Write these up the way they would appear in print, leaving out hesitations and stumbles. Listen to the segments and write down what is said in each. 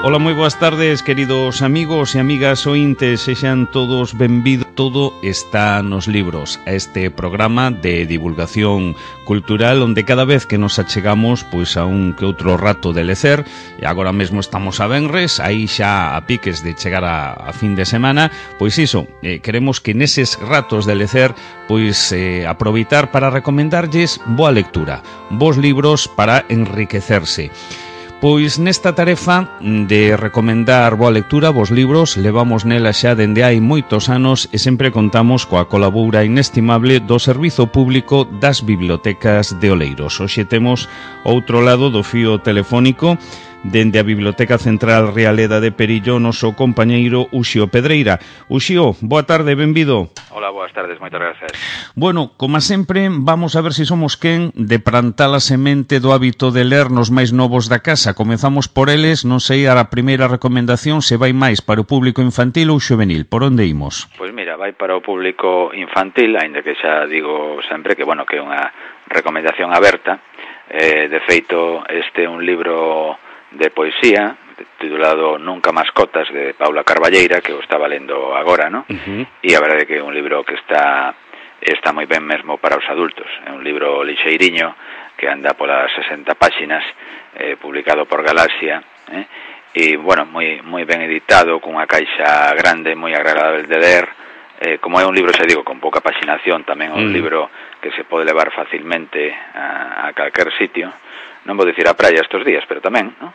Ola, moi boas tardes, queridos amigos e amigas ointes, sexan todos benvidos. Todo está nos libros, a este programa de divulgación cultural onde cada vez que nos achegamos pois a un que outro rato de lecer, e agora mesmo estamos a venres, aí xa a piques de chegar a fin de semana, pois iso, queremos que neses ratos de lecer pois aproveitar para recomendarlles boa lectura, bons libros para enriquecerse. Pois nesta tarefa de recomendar boa lectura, vos libros, levamos nela xa dende hai moitos anos e sempre contamos coa colaboración inestimable do Servizo Público das Bibliotecas de Oleiros. Hoxe temos outro lado do fío telefónico dende a Biblioteca Central Realeda de Perillo, noso compañeiro Uxío Pedreira. Uxío, boa tarde, benvido. Hola, boas tardes, moitas gracias. Bueno, como sempre, vamos a ver se somos quen de plantar a semente do hábito de ler nos máis novos da casa. Comezamos por eles, non sei, a primeira recomendación se vai máis para o público infantil ou xuvenil. Por onde imos? Pois mira, vai para o público infantil, aínda que xa digo sempre que, bueno, que é unha recomendación aberta. De feito, este é un libro de poesía titulado Nunca mascotas, de Paula Carballeira, que o estaba lendo agora, ¿no? E a verdade é que é un libro que está moi ben mesmo para os adultos. É un libro lixeiriño que anda polas 60 páxinas, publicado por Galaxia, e, bueno, moi ben editado, cunha caixa grande, moi agradable de ler. Como é un libro, xa digo, con pouca paxinación, tamén é un libro que se pode levar facilmente a calquer sitio. Non vou dicir a praia estes días, pero tamén, ¿no?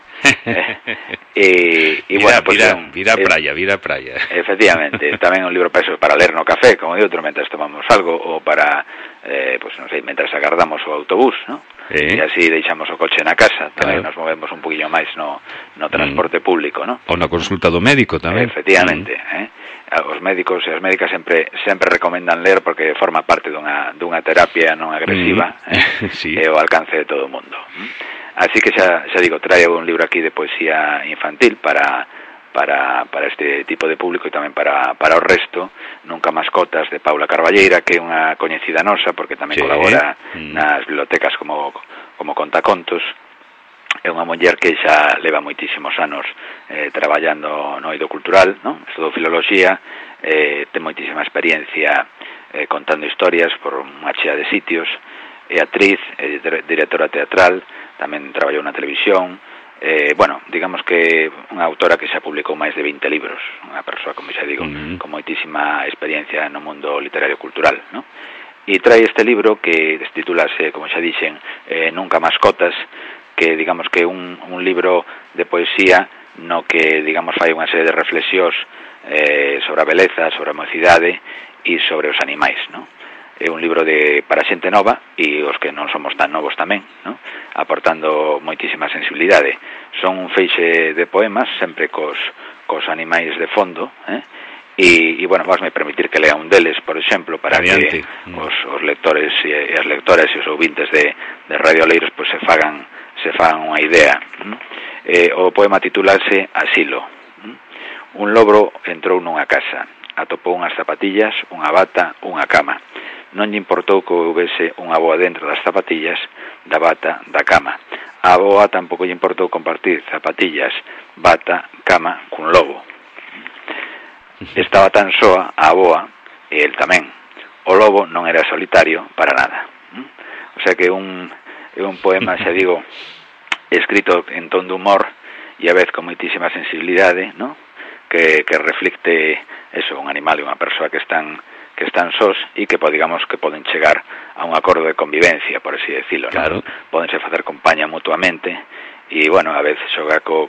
Bueno, pues vira a praia. Efectivamente, tamén é un libro para ler no café, como de outro, mentras tomamos algo, ou para, pues non sei, mentras agardamos o autobús, ¿no? E así deixamos o coche na casa, tamén nos movemos un poquillo máis no transporte público, ¿no? Ou na consulta do médico tamén. Efectivamente, os médicos e as médicas sempre recomendan ler porque forma parte dunha terapia non agresiva, sí. E ao alcance de todo o mundo. Así que xa digo, traio un libro aquí de poesía infantil para este tipo de público e tamén para o resto. Nunca mascotas, de Paula Carballeira, que é unha coñecida nosa porque tamén colabora nas bibliotecas como contacontos. É unha muller que xa leva moitísimos anos traballando no eido cultural, ¿no? Estudou filoloxía, ten moitísima experiencia contando historias por unha chea de sitios, é actriz, é directora teatral, tamén traballou na televisión, bueno, digamos que unha autora que xa publicou máis de 20 libros, unha persoa, como xa digo, con moitísima experiencia no mundo literario cultural, ¿no? E trae este libro que titulase, como xa dixen, Nunca mascotas, que digamos que é un libro de poesía no que, digamos, fai unha serie de reflexións sobre a beleza, sobre a mocidade e sobre os animais, ¿no? É un libro para xente nova e os que non somos tan novos tamén, ¿no? Aportando moitísima sensibilidade. Son un feixe de poemas, sempre cos animais de fondo, e bueno, vasme permitir que lea un deles, por exemplo, para que os lectores e as lectoras e os ouvintes de Radio Oleiros pues, se fagan unha idea. O poema titulase Asilo. Un lobro entrou nunha casa, atopou unhas zapatillas, unha bata, unha cama. Non lle importou que houvese unha avoa dentro das zapatillas, da bata, da cama. A avoa tampouco lle importou compartir zapatillas, bata, cama cun lobo. Estaba tan soa a avoa e el tamén. O lobo non era solitario para nada. O sea que é un poema, xa digo, escrito en ton de humor e a vez con moitísima sensibilidade, ¿no? Que reflicte eso, un animal e unha persoa que están sós e que digamos que poden chegar a un acordo de convivencia, por así decirlo, claro. ¿no? Pódense facer compañía mutuamente e, bueno, a veces xogar co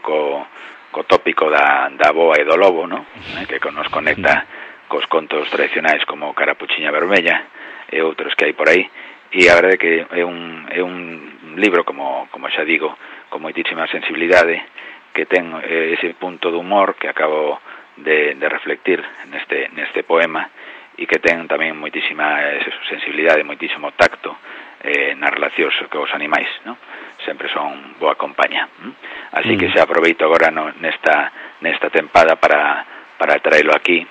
tópico da avoa e do lobo, ¿no? Que nos conecta cos contos tradicionais como Carapuchiña Vermella e outros que hai por aí. E a verdade que é un libro, como xa digo, con moitísima sensibilidade, que ten ese punto de humor que acabo de reflectir neste poema e que ten tamén moitísima sensibilidade, moitísimo tacto nas relacións cos animais, ¿no? Sempre son boa compañía. Así que xa aproveito agora nesta tempada para traelo aquí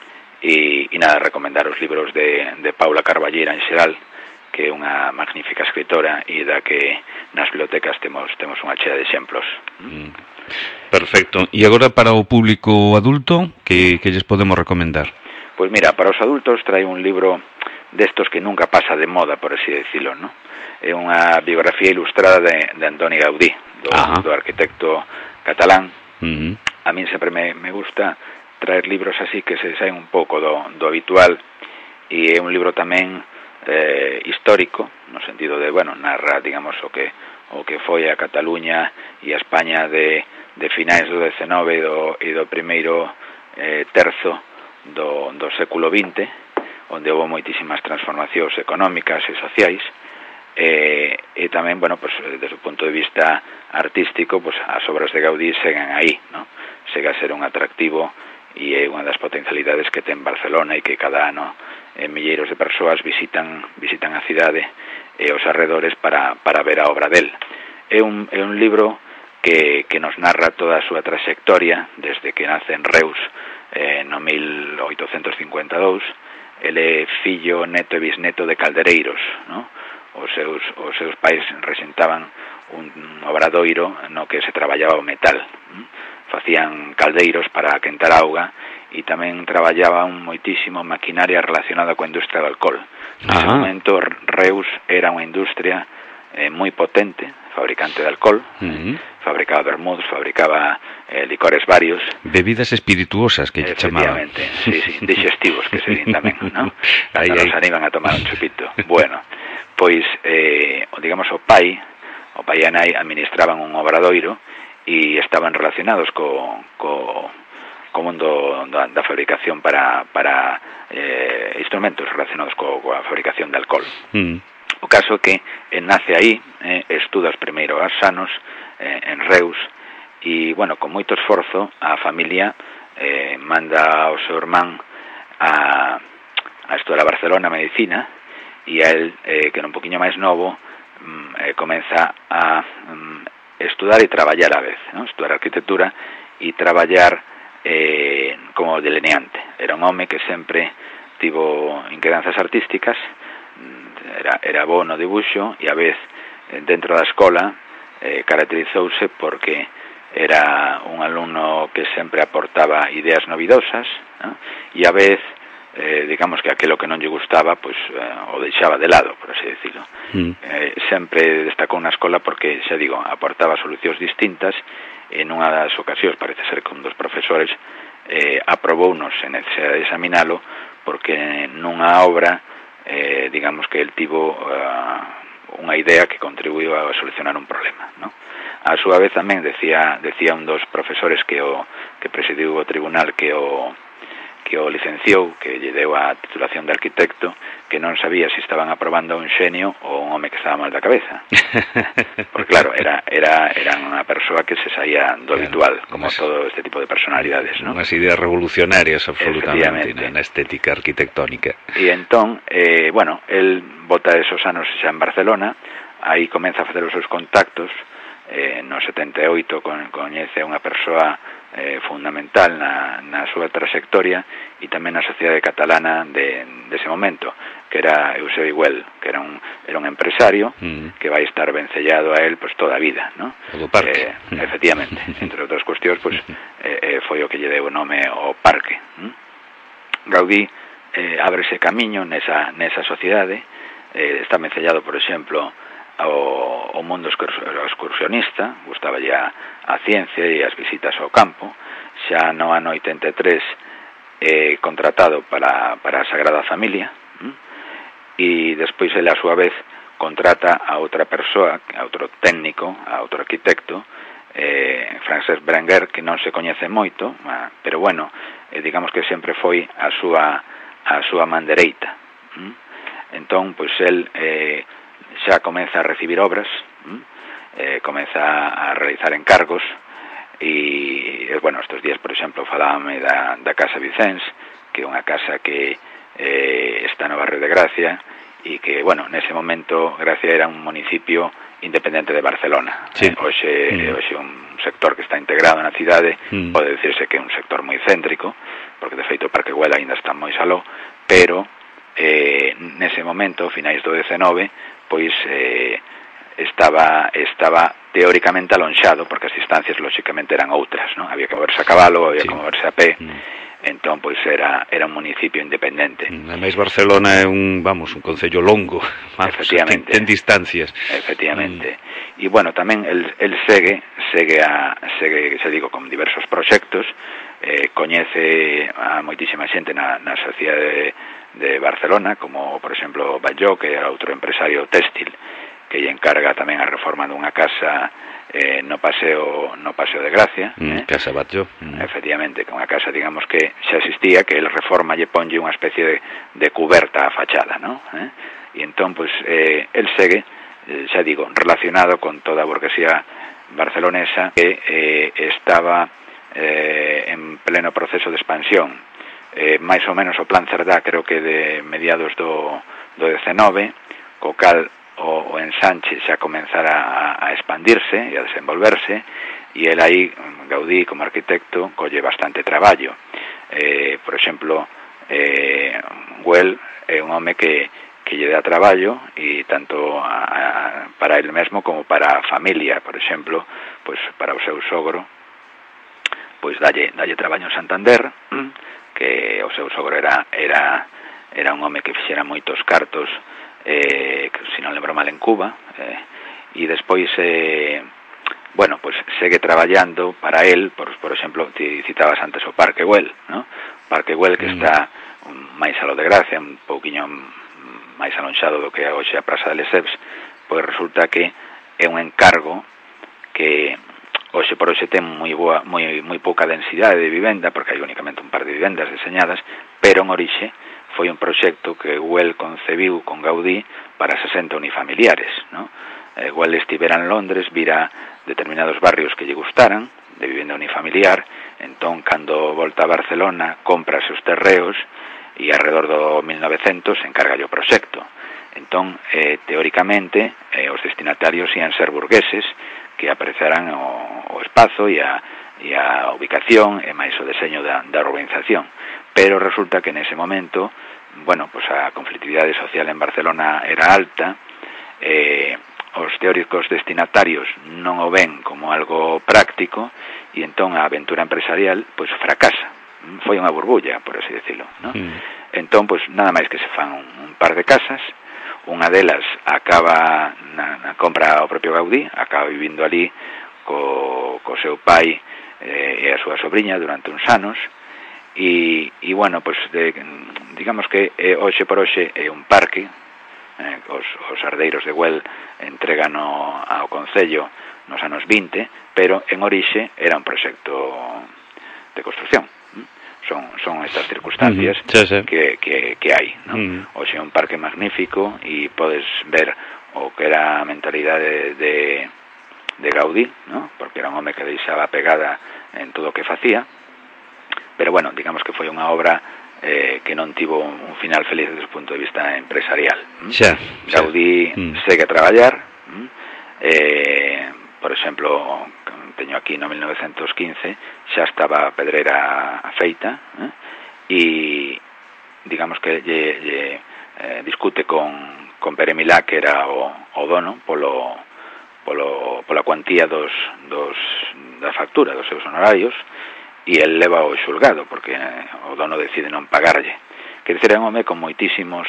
e nada, recomendar os libros de Paula Carballeira en xeral, que é unha magnífica escritora e da que nas bibliotecas temos unha chea de exemplos. Perfecto. E agora para o público adulto, que lles podemos recomendar? Pois mira, para os adultos trae un libro destos que nunca pasa de moda, por así decirlo, ¿no? É unha biografía ilustrada de Antoni Gaudí, do arquitecto catalán. A min sempre me gusta traer libros así que se saen un pouco do habitual, e é un libro tamén histórico, no sentido de, bueno, narra, digamos, o que foi a Cataluña e a España de finais do XIX e do primeiro terzo do século XX, onde houve moitísimas transformacións económicas e sociais, e tamén, bueno, pues, desde o punto de vista artístico, pues, as obras de Gaudí seguen aí, ¿no? Sega a ser un atractivo e é unha das potencialidades que ten Barcelona, e que cada ano milleiros de persoas visitan a cidade e os arredores para ver a obra del. É un libro que nos narra toda a súa trayectoria desde que nace en Reus no 1852. Ele é fillo, neto e bisneto de caldereiros, ¿no? Os seus pais rexentaban un obradoiro no que se traballaba o metal, facían caldeiros para quentar auga, e tamén traballaban moitísimo maquinaria relacionada coa industria do alcohol. Nese momento Reus era unha industria moi potente, fabricante de alcohol, fabricaba vermuts, fabricaba licores varios. Bebidas espirituosas, que chamaban. Efectivamente, sí, digestivos, que serían tamén, ¿no? Cando nos animan a tomar un chupito. Bueno, pois, digamos, o pai e a nai administraban un obradoiro e estaban relacionados co mundo da fabricación para instrumentos relacionados coa fabricación de alcohol. O caso que nace aí, estuda os primeiros anos en Reus, e, bueno, con moito esforzo a familia manda ao seu irmán a estudar a Barcelona medicina, e a él, que era un poquinho máis novo, comeza a estudar e traballar a vez, ¿no? Estudar arquitectura e traballar como delineante. Era un home que sempre tivo inquedanzas artísticas, era bo no dibuixo, e a vez dentro da escola caracterizouse porque era un alumno que sempre aportaba ideas novidosas, ¿no? E a vez digamos que aquilo que non lle gustaba, pues o deixaba de lado, por así decirlo. Sempre destacou na escola porque, xa digo, aportaba solucións distintas. En unha das ocasións, parece ser que un dos profesores aprobounos en necesidade de examinalo, porque nunha obra digamos que el tivo unha idea que contribuiu a solucionar un problema, ¿no? A súa vez tamén decía un dos profesores que presidiu o tribunal que o licenciou, que lle deu a titulación de arquitecto, que non sabía se estaban aprobando un xenio ou un home que estaba mal da cabeza. Porque claro, era unha persoa que se saía do habitual, como todo este tipo de personalidades, ¿no? Unhas ideas revolucionarias absolutamente na estética arquitectónica. E entón, bueno, el bota esos anos xa en Barcelona, aí comeza a facer os seus contactos. No 78 coñece unha persoa fundamental na súa trayectoria e tamén na sociedade catalana de ese momento, que era Eusebio Güell, que era un empresario que vai estar vencellado a él pues toda a vida, ¿no? O do parque. Efectivamente, entre outras cuestións, pues foi o que lle deu o nome ao parque. Gaudí ábrese camiño nesa sociedade, está vencellado, por exemplo, o mundo excursionista, gustaba ya a ciencia e as visitas ao campo. Xa no ano 83 contratado para a Sagrada Familia, e despois ele a súa vez contrata a outra persoa, a outro técnico, a outro arquitecto, Francesc Berenguer, que non se coñece moito, pero bueno, digamos que sempre foi a súa man dereita. Entón, pois el xa comeza a recibir obras, comeza a realizar encargos, e, bueno, estes días, por exemplo, falábame da Casa Vicens, que é unha casa que está no barrio de Gracia, e que, bueno, nese momento Gracia era un municipio independente de Barcelona. Sí. Hoxe un sector que está integrado na cidade, pode dicirse que é un sector moi céntrico, porque de feito o Parque Güell ainda está moi saló, pero nese momento, finais do 19, pois estaba teóricamente alonxado, porque as distancias lóxicamente eran outras, non? Había que moverse a cabalo, había que moverse a pé. Entón, pois era un municipio independente. Ademais, Barcelona é un concello longo, efectivamente, ten distancias. Efectivamente. E, bueno, tamén el segue, xa digo, con diversos proxectos, coñece a moitísima xente na sociedade de Barcelona, como, por exemplo, Batlló, que é outro empresario téxtil, que lle encarga tamén a reforma dunha casa no paseo de Gracia, Casa Batlló. Efectivamente, que unha casa, digamos, que xa existía, que el reforma lle ponlle unha especie de cuberta á fachada, ¿no? E entón, pois, el segue, xa digo, relacionado con toda a burguesía barcelonesa que estaba en pleno proceso de expansión. Mais ou menos o Plan Cerdá, creo que de mediados do 19, co cal o ensanche xa comenzara a expandirse e a desenvolverse, e el aí, Gaudí, como arquitecto, colle bastante traballo. Por exemplo, Güell é un home que lle dá traballo, e tanto para el mesmo como para a familia. Por exemplo, pois para o seu sogro, pois dalle traballo en Santander, que o seu sogro era un home que fixera moitos cartos, que se non lembro mal en Cuba, e despois bueno, pues segue traballando para él, por exemplo, citabas antes o Parque Güell, ¿no? Parque Güell, que está máis a lo de Gracia, un pouquiño máis alonxado do que hoxe a Praza de Lesseps, pois resulta que é un encargo que hoxe por hoxe ten moi pouca densidade de vivenda, porque hai únicamente un par de vivendas deseñadas, pero en orixe foi un proxecto que Güell concebiu con Gaudí para 60 unifamiliares, ¿no? Güell estivera en Londres, vira determinados barrios que lle gustaran, de vivenda unifamiliar, entón, cando volta a Barcelona, compra os terreos, e alrededor do 1900 encarga o proxecto. Entón, teóricamente, os destinatarios ian ser burgueses que apreciaran o espazo e a ubicación e máis o deseño da urbanización. Pero resulta que nese momento, bueno, pues a conflictividade social en Barcelona era alta, os teóricos destinatarios non o ven como algo práctico, e entón a aventura empresarial pois fracasa. Foi unha burbulla, por así decirlo, ¿no? Entón, pois nada máis que se fan un par de casas, unha delas acaba na compra o propio Gaudí, acaba vivindo ali co seu pai e a súa sobrinha durante uns anos, e bueno, pois digamos que hoxe por hoxe é un parque, os herdeiros de Güell entregano ao Concello nos anos 20, pero en orixe era un proxecto de construcción. Son estas circunstancias que hai, ¿no? Hoxe é un parque magnífico e podes ver o que era a mentalidade de Gaudí, ¿no? Porque era un home que deixaba pegada en todo o que facía, pero bueno, digamos que foi unha obra que non tivo un final feliz desde o punto de vista empresarial. Gaudí segue a traballar, por exemplo, teño aquí no 1915, xa estaba a pedreira feita, e digamos que lle discute con Pere Milá, que era o dono, pola cuantía da factura dos seus honorarios, e el leva ao xulgado, porque o dono decide non pagarlle. Quer dizer, é un home con moitísimos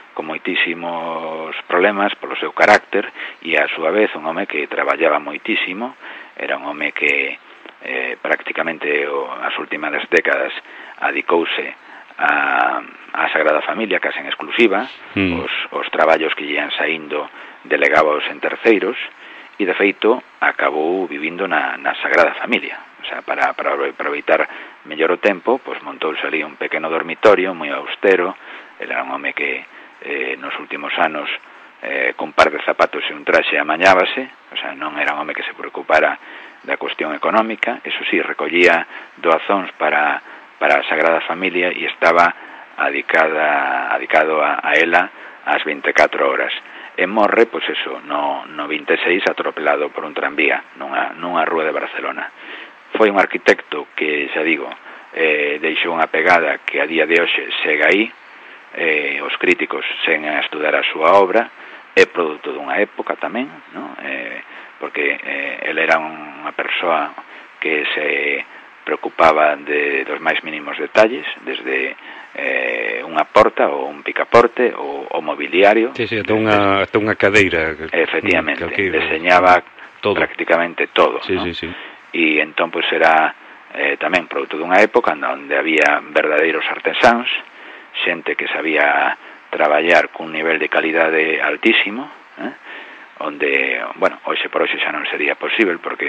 problemas polo seu carácter, e a súa vez un home que traballaba moitísimo, era un home que prácticamente as últimas décadas adicouse a Sagrada Familia, case en exclusiva, os traballos que lle ian saindo delegábaos en terceiros, e de feito acabou vivindo na Sagrada Familia. O sea, para aproveitar mellor o tempo, pois montouse ali un pequeno dormitorio moi austero. Ele era un home que nos últimos anos con par de zapatos e un traxe amañábase, o sea, non era un home que se preocupara da cuestión económica. Eso sí, recollía doazóns para a Sagrada Familia e estaba adicado a ela ás 24 horas. E morre, pois eso, no 26, atropelado por un tranvía nunha rúa de Barcelona. Foi un arquitecto que, xa digo, deixou unha pegada que a día de hoxe segue aí. Os críticos seguen a estudar a súa obra, é produto dunha época tamén, non? Porque ele era unha persoa que se preocupaba dos máis mínimos detalles, desde unha porta ou un picaporte ou o mobiliario. Sí, ata unha cadeira. Efectivamente, deseñaba todo, prácticamente todo, sí, ¿no? Sí, sí. E entón, pois, era tamén produto dunha época onde había verdadeiros artesáns, xente que sabía traballar cun nivel de calidade altísimo, onde, bueno, hoxe por hoxe xa non sería posible porque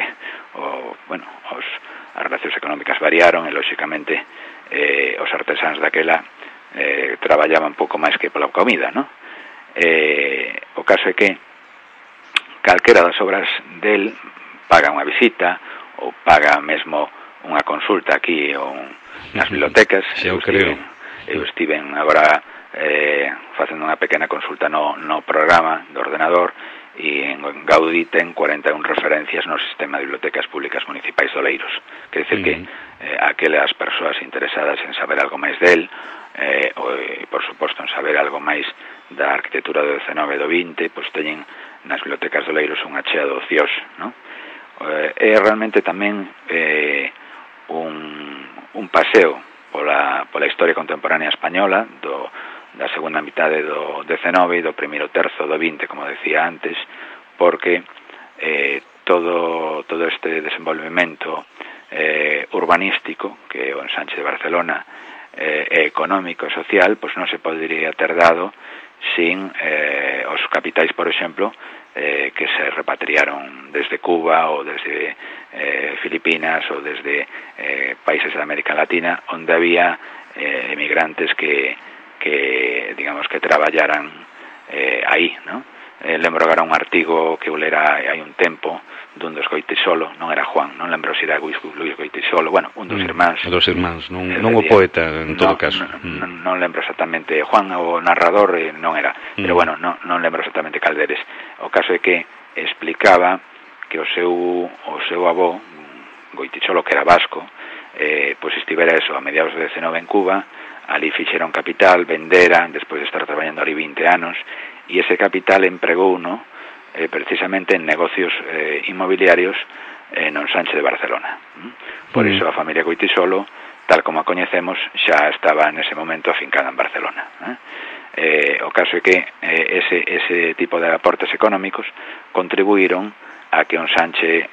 as relacións económicas variaron e, lóxicamente, os artesáns daquela traballaban pouco máis que pola comida, non? O caso é que calquera das obras del paga unha visita ou paga mesmo unha consulta aquí ou nas bibliotecas. Eu estiven agora facendo unha pequena consulta no programa do ordenador, e en Gaudí ten 41 referencias no sistema de bibliotecas públicas municipais de Oleiros. Quer dizer que aquelas persoas interesadas en saber algo máis del, e por suposto en saber algo máis da arquitectura do 19 e do 20, pois teñen nas bibliotecas de Oleiros unha chea de ocios, non? É realmente tamén un paseo pola historia contemporánea española da segunda mitade do 19 e do primeiro terzo do 20, como decía antes, porque todo este desenvolvemento urbanístico que o ensanche de Barcelona económico e social, pois non se podería ter dado sin os capitais, por exemplo, que se repatriaron desde Cuba ou desde Filipinas ou desde países da América Latina, onde había emigrantes que digamos que traballaran aí, non? Lembro agora un artigo que eu lera hai un tempo dun dos Goitisolo, non era Juan, non lembro se era Luis Goitisolo, bueno, un dos irmáns. Dos irmáns, non o poeta en todo caso. Non lembro exactamente, Juan o narrador non era, pero bueno, non lembro exactamente cal deles. O caso é que explicaba que o seu avó, Goitisolo, que era vasco, pois estivera eso a mediados do 19 en Cuba, ali fixeron capital, venderan, despois de estar traballando ali 20 anos, e ese capital empregouno precisamente en negocios inmobiliarios no ensanche de Barcelona. Por iso a familia Goitisolo, tal como a coñecemos, xa estaba nese momento afincada en Barcelona. O caso é que ese tipo de aportes económicos contribuíron a que o ensanche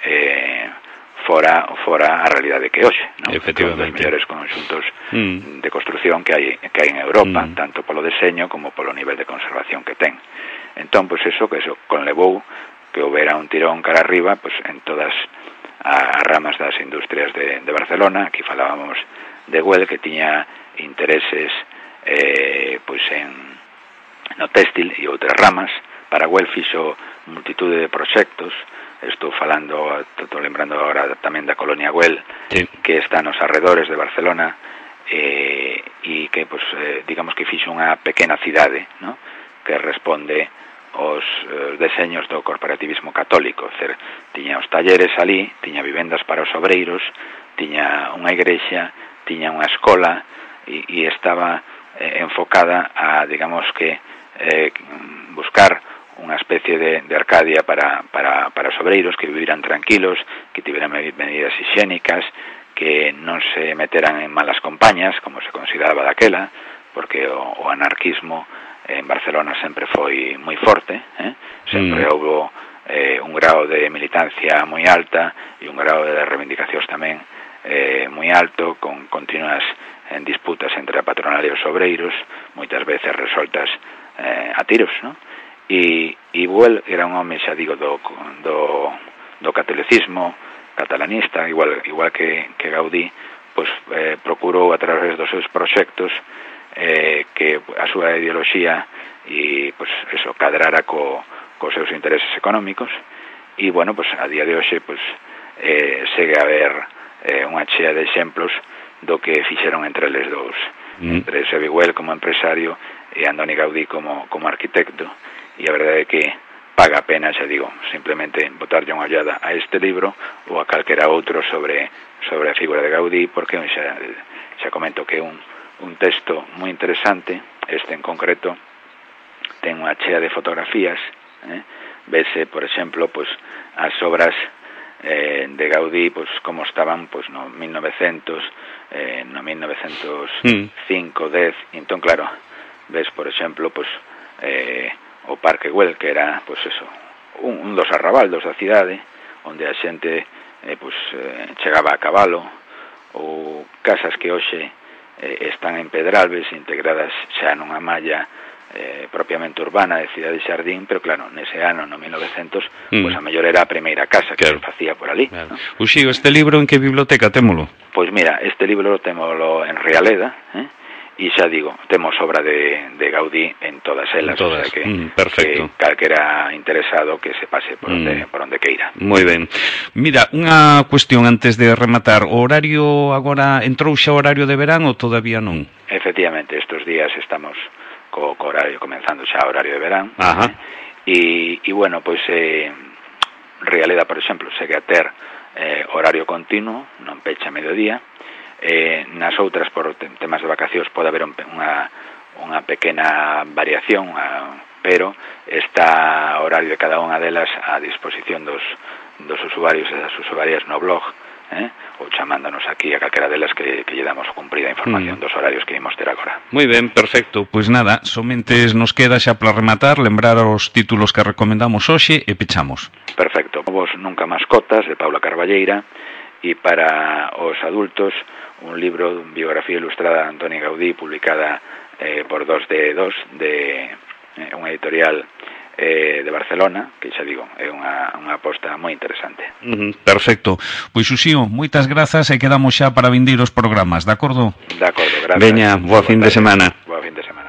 fora a realidade que hoxe, non? Efectivamente. Un dos mellores conxuntos de construción que hai en Europa, tanto polo deseño como polo nivel de conservación que ten. Entón, pois eso conlevou que houbera un tirón cara arriba, pois en todas as ramas das industrias de Barcelona. Aquí falábamos de Güell, que tiña intereses pois no téxtil e outras ramas. Para Güell fixo multitude de proxectos. Estou lembrando agora tamén da colonia Güell, sí, que está nos arredores de Barcelona, e que, pues, digamos que fixo unha pequena cidade, ¿no?, que responde aos deseños do corporativismo católico. Tiña os talleres ali, tiña vivendas para os obreiros, tiña unha igrexa, tiña unha escola, e estaba enfocada a, digamos que, buscar unha especie de Arcadia para os obreiros, que viviran tranquilos, que tiveran medidas higiénicas, que non se meteran en malas compañas, como se consideraba daquela, porque o anarquismo en Barcelona sempre foi moi forte, sempre houve un grado de militancia moi alta e un grado de reivindicacións tamén moi alto, con continuas disputas entre a patronal e os obreiros, moitas veces resoltas a tiros, non? E Güell era un home, xa digo, do catolicismo catalanista, igual que Gaudí, pois procurou a través dos seus proxectos que a súa ideoloxía e pois eso cadrara cos seus intereses económicos. E bueno, pois a día de hoxe pois segue a haber unha chea de exemplos do que fixeron entre eles dous, entre Sevi Güell como empresario e Andoni Gaudí como arquitecto. E a verdade é que paga a pena, xa digo, simplemente botarlle unha ollada a este libro ou a calquera outro sobre a figura de Gaudí, porque xa comento que é un texto moi interesante. Este en concreto ten unha chea de fotografías Vese, por exemplo, pois as obras de Gaudí, pois como estaban pois no 1900, no 1905, 10, entón claro, ves, por exemplo, pois o Parque Güell, que era, pois eso, un dos arrabaldos da cidade, onde a xente chegaba a cabalo, ou casas que hoxe están en Pedralbes, integradas xa nunha malla propiamente urbana de Cidade Xardín, pero claro, nese ano, no 1900, pois a mellor era a primeira casa que se facía por ali. Claro. Uxío, este libro en que biblioteca témolo? Pois mira, este libro témolo en Rialeda, e xa digo, temos obra de Gaudí en todas elas, en todas. O sea que, perfecto. Que calquera interesado que se pase por onde queira. Moi ben. Mira, unha cuestión antes de rematar, o horario agora entrou xa o horario de verán ou todavía non? Efectivamente, estes días estamos co horario, comenzando xa o horario de verán. E bueno, pois Rialeda, por exemplo, segue a ter horario continuo, non pecha a mediodía. Nas outras, por temas de vacacións, pode haber unha pequena variación, pero está o horario de cada unha delas a disposición dos usuarios e das usuarias no blog, ou chamándonos aquí a calquera delas que lle damos cumprida información dos horarios que imos ter agora. Moi ben, perfecto. Pois nada, somente nos queda xa para rematar, lembrar os títulos que recomendamos hoxe e pechamos. Perfecto. Vos Nunca Mascotas, de Paula Carballeira, e para os adultos, un libro, biografía ilustrada de Antoni Gaudí, publicada por 2D2, de unha editorial de Barcelona, que xa digo, é unha aposta moi interesante. Perfecto. Pois, Uxío, moitas grazas e quedamos xa para vindeiros programas, de acordo? De acordo, grazas. Veña, boa fin de semana. Boa fin de semana.